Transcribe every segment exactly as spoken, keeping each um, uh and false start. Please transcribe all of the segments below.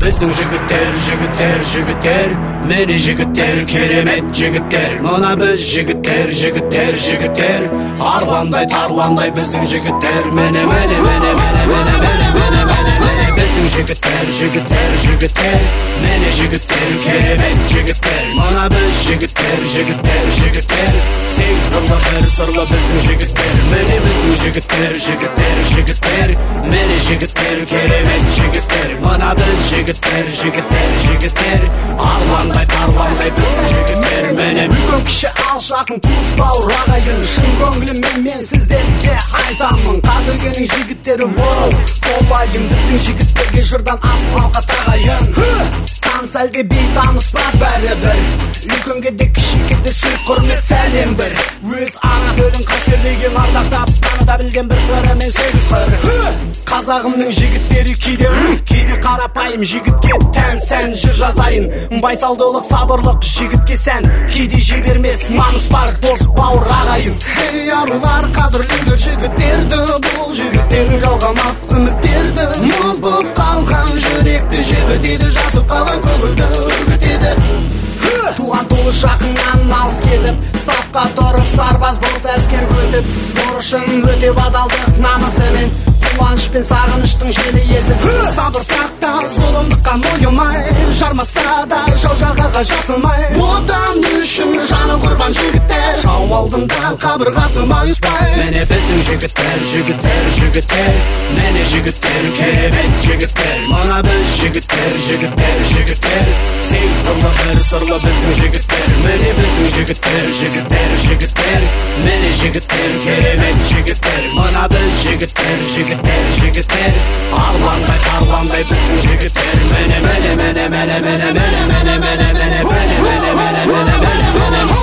біздің жігіттер, жігіттер, жігіттер, міне жігіттер, керемет жігіттер. Мына біз жігіттер, жігіттер, жігіттер, арландай тарландай біздің жігіттер. Міне, міне, міне, міне, міне, міне, міне, міне, міне біздің жігіттер, жігіттер, жігіттер, міне жігіттер, керемет жігіттер. Мына біз жігіттер, жігіттер, жігіттер, сегіз қырлы бір сырлы біздің жігіттер. Міне біздің жігіттер, жігіттер, жігіттер, міне жігіттер, керемет жігіттер. Мына біз жігіттер, жігіттер, жігіттер, арландай тарландай біздің жігіттер. Міне үлкен кіші алыс жақын туыс бауыр ағайын, шын көңіліммен мен сіздерге айтамын. Қазіргенің жігіттері воу толайын, біздің жігіттерге жырдан асыл алқа тағайын. Таныс әлде бейтаныс па бәрібір, үлкенге де кішіге де сый құрмет сәлем бір. Өз ана тілін қастерлеген ардақтап таныта білген бір сыры мен сегіз қыр. Қазағымның жігіттері кейде кейде қарапайым, жігітке тән сән жыр жазайын. Байсалдылық сабырлық жігітке сән, кейде жібермес намыс бар дос бауыр ағайын. Ей арулар қадірлеңдер жігіттерді, бұл жігіттер жалғамақ үміттерді. Мұз болып қалған жүректі жібітеді, жасып қалған көңілді үгітеді. Туған туыс жақыннан алыс кетіп, сапқа тұрып сарбаз болып әскер өтіп, борышын өтеп адалдық намысымен, қуаныш пен сағыныштың желі есі. Сабыр сақтап зұлымдыққа мойымай, жармаса да жау жағаға жасымай, одан үшін жаны құрбан жігіттер, жау алдында қабырғасы майыспай. Міне біздің жігіттер, жігіттер, жігіттер, міне жігіттер, керемет жігіттер. Мына біз жігіттер, жігіттер, жігіттер, сегіз қырлы бір сырлы біздің жігіттер. Міне біздің жігіттер, жігіттер, жігіттер, міне жігіттер, керемет жігіттер. Мына біз жігіттер, жігіттер, жігіттер, арландай тарландай біздің жігіттер. Міне, міне, міне, міне, міне, міне, міне, міне, міне, міне, міне, міне, міне, міне, міне.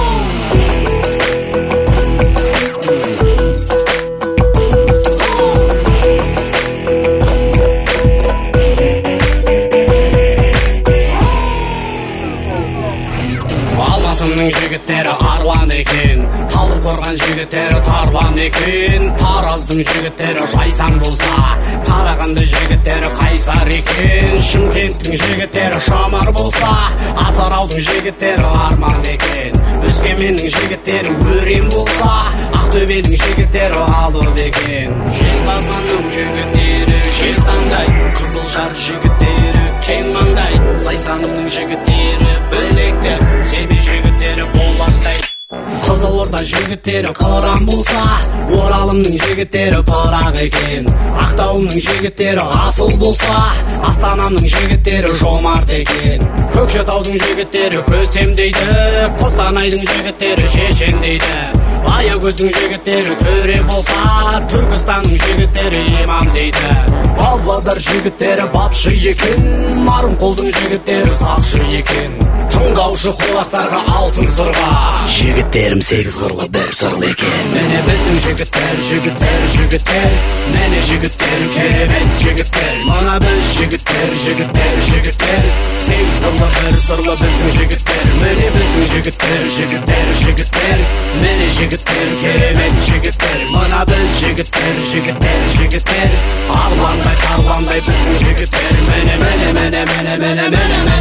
Алматымның жігіттері арлан екен, Талдықорған жігіттері тарлан екен, Тараздың жігіттері жайсаң болса, Қарағанды жігіттері қайсар екен, Шымкенттің жігіттері шамар болса, Атыраудың жігіттері арман екен, Өскеменнің жігіттері өрен болса, Ақтөбенің жігіттері алып екен. Жезқазғанның жігіттері жезтаңдай, Қызылжар жігіттері кең маңдай, Сайсанымның жігіттері білекті, Семей жігіттері болаттай. Қызылорда жігіттері қыран болса, Оралымның жігіттері пырақ екен, Ақтауымның жігіттері асыл болса, Астанамның жігіттері жомарт екен, Көкшетаудың жігіттері көсем дейді, Қостанайдың жігіттері шешен дейді, Аягөздің жігіттері төре болса, Түркістанның жігіттері имам дейді. Павлодар жігіттері бапшы екен, Нарынқолдың жігіттері сақшы екен, тыңдаушы құлақтарға алтын сырға, жігіттерім сегіз қырлы бір сырлы екен. Міне біздің жігіттер, жігіттер, жігіттер, міне жігіттер, керемет жігіттер. Мына біз жігіттер, жігіттер, жігіттер, сегіз қырлы бір сырлы біздің жігіттер. Міне біздің жігіттер, жігіттер, жігіттер, міне жігіттер, керемет жігіттер. Мына біз жігіттер, жігіттер, жігіттер, арландай тарландай біздің жігіттер. Міне, міне, міне, міне, міне, міне,